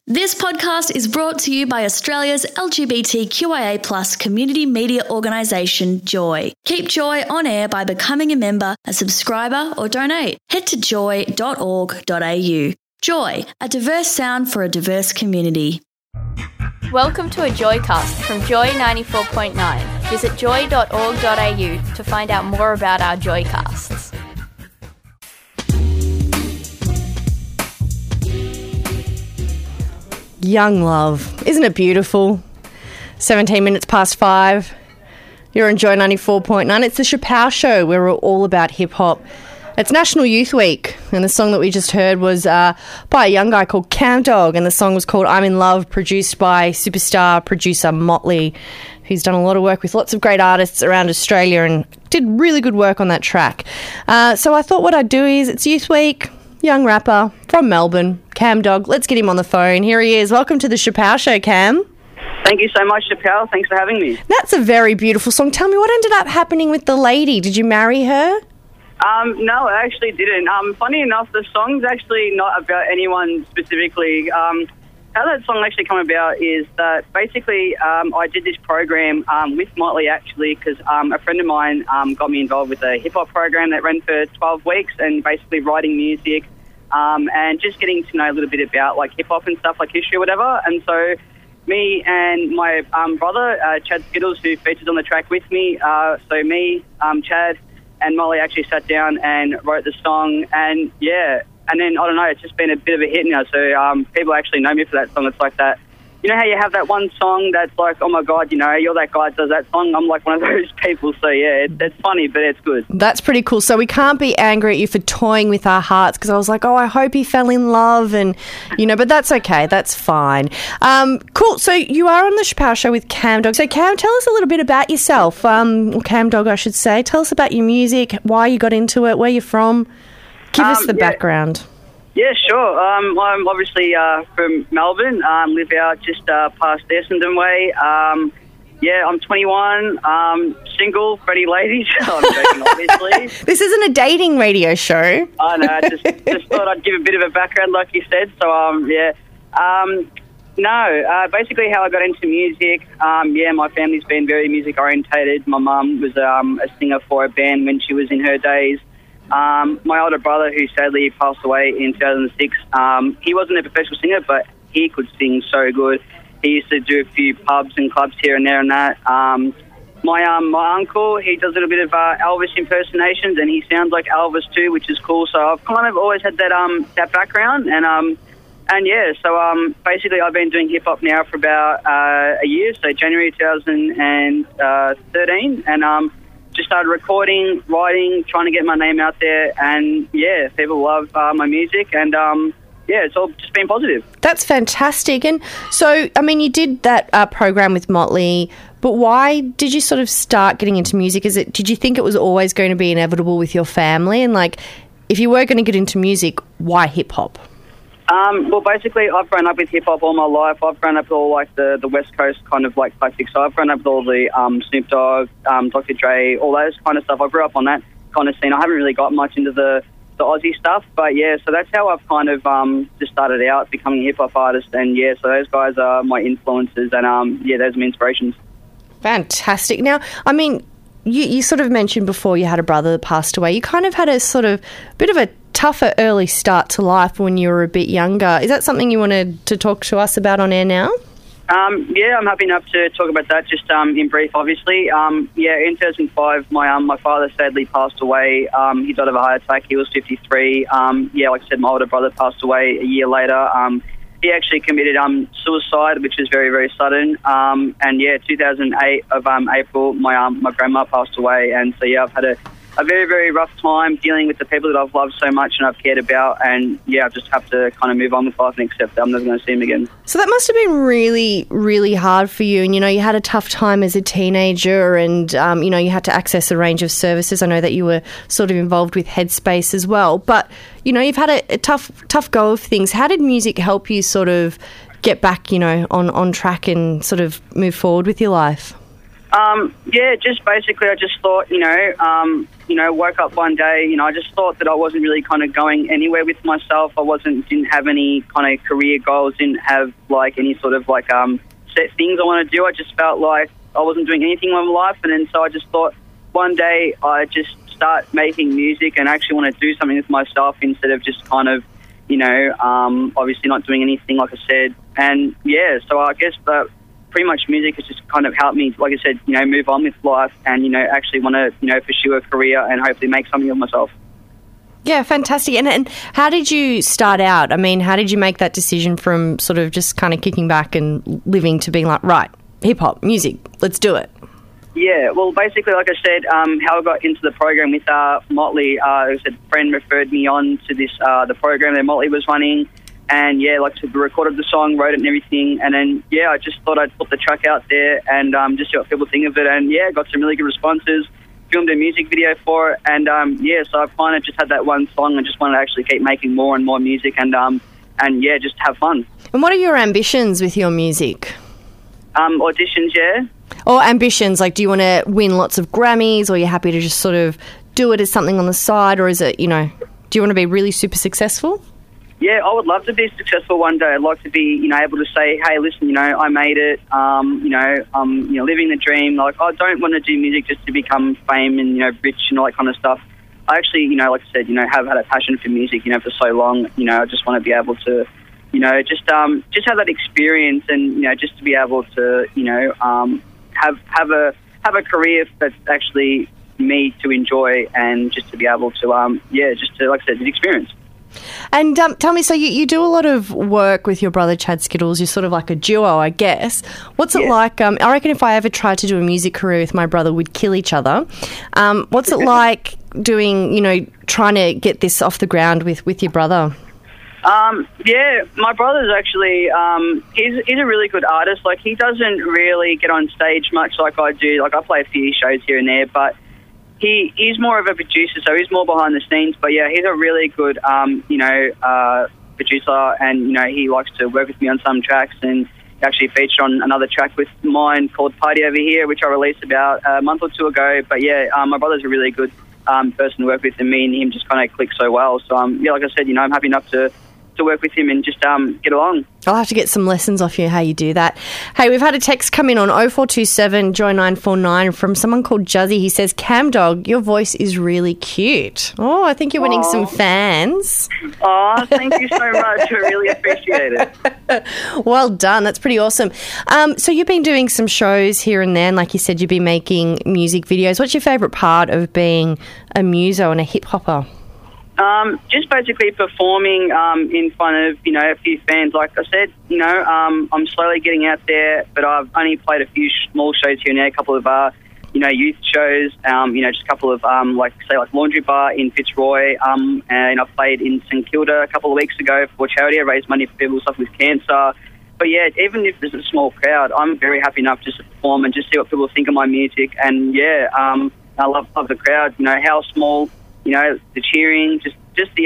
This podcast is brought to you by Australia's LGBTQIA+ community media organisation, Joy. Keep Joy on air by becoming a member, a subscriber or donate. Head to joy.org.au. Joy, a diverse sound for a diverse community. Welcome to a Joycast from Joy 94.9. Visit joy.org.au to find out more about our Joycasts. Young love. Isn't it beautiful? 17 minutes past 5. You're on Joy 94.9. It's the Chappelle Show where we're all about hip-hop. It's National Youth Week, and the song that we just heard was by a young guy called Camdog, and the song was called I'm in Love, produced by superstar producer Motley, who's done a lot of work with lots of great artists around Australia and did really good work on that track. So I thought what I'd do is, it's Youth Week, young rapper from Melbourne, Camdog. Let's get him on the phone. Here he is. Welcome to the Chappelle Show, Cam. Thank you so much, Chappelle. Thanks for having me. That's a very beautiful song. Tell me, what ended up happening with the lady? Did you marry her? No, I actually didn't. Funny enough, the song's actually not about anyone specifically. How that song actually came about is that basically I did this program with Motley actually because a friend of mine got me involved with a hip-hop program that ran for 12 weeks and basically writing music and just getting to know a little bit about like hip-hop and stuff like history or whatever. And so me and my brother, Chad Skittles, who features on the track with me, so me, Chad, and Molly actually sat down and wrote the song, and yeah, and then, I don't know, it's just been a bit of a hit now, so people actually know me for that song. It's like that, you know how you have that one song that's like, oh my God, you know, you're that guy that does that song? I'm like one of those people, so yeah, it's funny, but it's good. That's pretty cool. So we can't be angry at you for toying with our hearts, because I was like, oh, I hope he fell in love, and, you know, but that's okay, that's fine. Cool, so you are on the Chappelle Show with Camdog. So Cam, tell us a little bit about yourself, or Camdog I should say. Tell us about your music, why you got into it, where you're from. Give us the background. Yeah, sure. I'm obviously from Melbourne, live out just past Essendon way. I'm 21, single, pretty ladies. I'm joking, obviously. This isn't a dating radio show. I know, just thought I'd give a bit of a background like you said. So, basically how I got into music, my family's been very music orientated. My mum was a singer for a band when she was in her days. My older brother, who sadly passed away in 2006, he wasn't a professional singer, but he could sing so good. He used to do a few pubs and clubs here and there and that. My uncle, he does a little bit of Elvis impersonations, and he sounds like Elvis too, which is cool. So I've kind of always had that background, basically I've been doing hip hop now for about a year, so January 2013, and just started recording, writing, trying to get my name out there, and yeah, people love my music, and it's all just been positive. That's fantastic. And so, I mean, you did that program with Motley, but why did you sort of start getting into music? Did you think it was always going to be inevitable with your family? And like, if you were going to get into music, why hip hop? Well, basically, I've grown up with hip-hop all my life. I've grown up with all, like, the West Coast kind of, like, classics. So I've grown up with all the Snoop Dogg, Dr. Dre, all those kind of stuff. I grew up on that kind of scene. I haven't really got much into the Aussie stuff. But, yeah, so that's how I've kind of just started out, becoming a hip-hop artist. And, yeah, so those guys are my influences. And, those are my inspirations. Fantastic. Now, I mean, you sort of mentioned before you had a brother that passed away. You kind of had a sort of bit of a tougher early start to life when you were a bit younger. Is that something you wanted to talk to us about on air now? I'm happy enough to talk about that, just in brief, obviously. In 2005, my father sadly passed away. He died of a heart attack. He was 53. Like I said, my older brother passed away a year later. He actually committed suicide, which is very, very sudden. 2008 of April, my grandma passed away. And so, I've had a very, very rough time dealing with the people that I've loved so much and I've cared about, and I just have to kind of move on with life and accept that I'm never going to see him again. So that must have been really, really hard for you, and you had a tough time as a teenager, and you had to access a range of services. I know that you were sort of involved with Headspace as well, but you've had a tough go of things. How did music help you sort of get back on track and sort of move forward with your life? Yeah, just basically I just thought, woke up one day, I just thought that I wasn't really kind of going anywhere with myself. Didn't have any kind of career goals, didn't have like any sort of like set things I want to do. I just felt like I wasn't doing anything with my life, and then so I just thought one day I just start making music and actually want to do something with myself instead of just kind of, obviously not doing anything, like I said. And yeah, so I guess that pretty much music has just kind of helped me, like I said, move on with life and, actually want to, pursue a career and hopefully make something of myself. Yeah, fantastic. And how did you start out? I mean, how did you make that decision from sort of just kind of kicking back and living to being like, right, hip-hop, music, let's do it? Yeah, well, basically, like I said, how I got into the program with Motley, a friend referred me on to this the program that Motley was running. And, yeah, like I said, we recorded the song, wrote it and everything. And then, yeah, I just thought I'd put the track out there and just see what people think of it. And, yeah, got some really good responses, filmed a music video for it. And, so I kind of just had that one song and just wanted to actually keep making more and more music and yeah, just have fun. And what are your ambitions with your music? Auditions, yeah. Or ambitions, like do you want to win lots of Grammys or are you happy to just sort of do it as something on the side, or is it, do you want to be really super successful? Yeah, I would love to be successful one day. I'd like to be, able to say, hey, listen, I made it, living the dream. Like, I don't want to do music just to become fame and, rich and all that kind of stuff. I actually, like I said, have had a passion for music, for so long. I just want to be able to, just have that experience and, just to be able to, have a career that's actually me to enjoy and just to be able to, just to, like I said, the experience. And tell me, so you do a lot of work with your brother Chad Skittles. You're sort of like a duo, I guess. What's it like? I reckon if I ever tried to do a music career with my brother, we'd kill each other. What's it like doing, trying to get this off the ground with your brother? Yeah, my brother's actually, he's a really good artist. Like, he doesn't really get on stage much like I do. Like, I play a few shows here and there, but he's more of a producer, so he's more behind the scenes. But yeah, he's a really good, producer, and he likes to work with me on some tracks. And he actually featured on another track with mine called "Party Over Here," which I released about a month or two ago. But yeah, my brother's a really good person to work with, and me and him just kind of click so well. So yeah, like I said, I'm happy enough to work with him and just get along. I'll have to get some lessons off you how you do that. Hey, we've had a text come in on 0427 Joy 949 from someone called Juzzy. He says, Cam Dog, your voice is really cute. Oh, I think you're winning some fans. Oh, thank you so much. I really appreciate it. Well done. That's pretty awesome. So you've been doing some shows here and there, and like you said, you've been making music videos. What's your favourite part of being a muso and a hip-hopper? Just basically performing in front of, a few fans. Like I said, I'm slowly getting out there, but I've only played a few small shows here and there, a couple of, youth shows, just a couple of, like Laundry Bar in Fitzroy, and I played in St Kilda a couple of weeks ago for charity. I raised money for people suffering with cancer. But yeah, even if there's a small crowd, I'm very happy enough just to perform and just see what people think of my music. And yeah, I love the crowd, how small, the cheering, just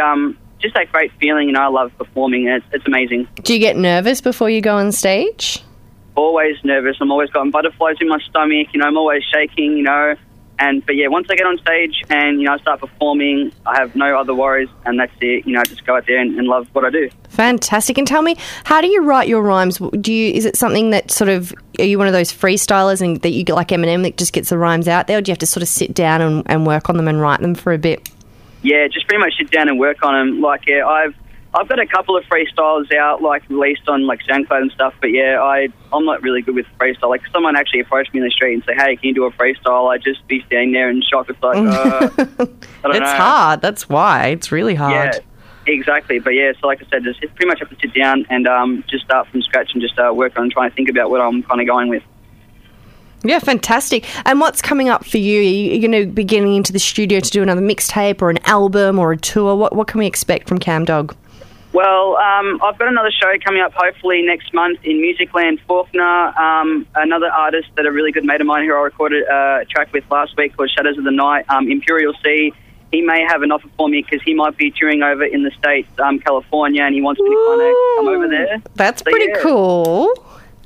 that great feeling, I love performing. It's amazing. Do you get nervous before you go on stage? Always nervous. I'm always got butterflies in my stomach, I'm always shaking, but yeah, once I get on stage and, I start performing, I have no other worries, and that's it, I just go out there and love what I do. Fantastic. And tell me, how do you write your rhymes? Is it something that sort of, are you one of those freestylers and that you get like Eminem that just gets the rhymes out there, or do you have to sort of sit down and work on them and write them for a bit? Yeah, just pretty much sit down and work on them. Like, yeah, I've got a couple of freestyles out, like, released on, like, SoundCloud and stuff, but yeah, I'm not really good with freestyle. Like, someone actually approached me in the street and say, hey, can you do a freestyle? I'd just be standing there in shock. It's like, I don't know. It's hard. That's why. It's really hard. Yeah, exactly. But yeah, so like I said, just pretty much have to sit down and just start from scratch and just work on trying to think about what I'm kind of going with. Yeah, fantastic. And what's coming up for you? Are you going to be getting into the studio to do another mixtape or an album or a tour? What can we expect from Cam Dog? Well, I've got another show coming up hopefully next month in Musicland Faulkner. Another artist that a really good mate of mine who I recorded a track with last week called Shadows of the Night, Imperial Sea. He may have an offer for me because he might be touring over in the States, California, and he wants me to kind of come over there. That's pretty cool.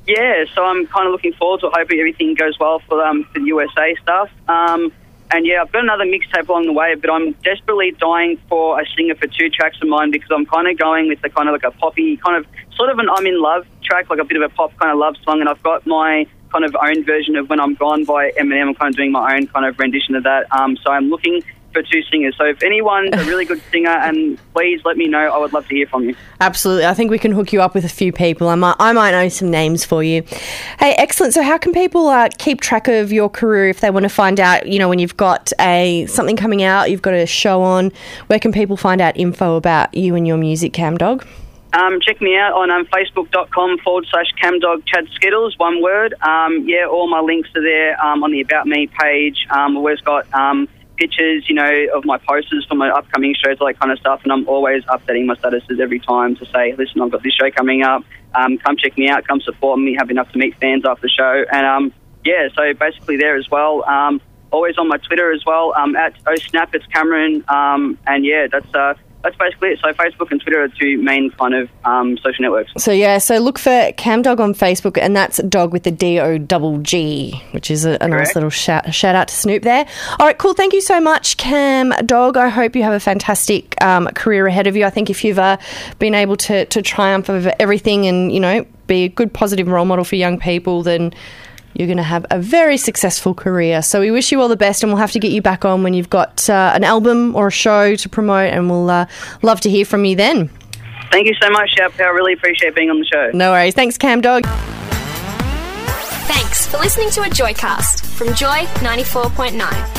Yeah, so I'm kind of looking forward to it. Hoping everything goes well for the USA stuff. And yeah, I've got another mixtape along the way, but I'm desperately dying for a singer for 2 tracks of mine because I'm kind of going with the kind of like a poppy, kind of sort of an I'm in love track, like a bit of a pop kind of love song. And I've got my kind of own version of When I'm Gone by Eminem. I'm kind of doing my own kind of rendition of that. So I'm looking for 2 singers. So if anyone's a really good singer, and please let me know. I would love to hear from you. Absolutely. I think we can hook you up with a few people. I might know some names for you. Hey, excellent. So how can people keep track of your career if they want to find out, you know, when you've got something coming out, you've got a show on, where can people find out info about you and your music, Camdog? Check me out on facebook.com/Camdog Chad Skittles, one word. All my links are there on the About Me page. I've always got pictures, you know, of my posters for my upcoming shows, all that kind of stuff, and I'm always updating my statuses every time to say, listen, I've got this show coming up, come check me out, come support me, happy enough to meet fans after the show, and so basically there as well, always on my Twitter as well, at OSnap, it's Cameron, that's basically it. So Facebook and Twitter are 2 main kind of social networks. So look for Camdog on Facebook, and that's dog with the DOGG, which is a nice little shout out to Snoop there. All right, cool. Thank you so much, Camdog. I hope you have a fantastic career ahead of you. I think if you've been able to triumph over everything and, you know, be a good positive role model for young people, then you're going to have a very successful career. So we wish you all the best, and we'll have to get you back on when you've got an album or a show to promote, and we'll love to hear from you then. Thank you so much, Shep. I really appreciate being on the show. No worries. Thanks, Camdog. Thanks for listening to a Joycast from Joy 94.9.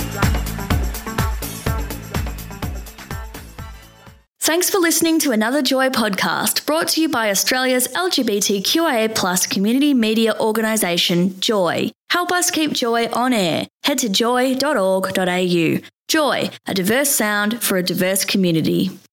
Thanks for listening to another Joy podcast brought to you by Australia's LGBTQIA+ community media organisation, Joy. Help us keep Joy on air. Head to joy.org.au. Joy, a diverse sound for a diverse community.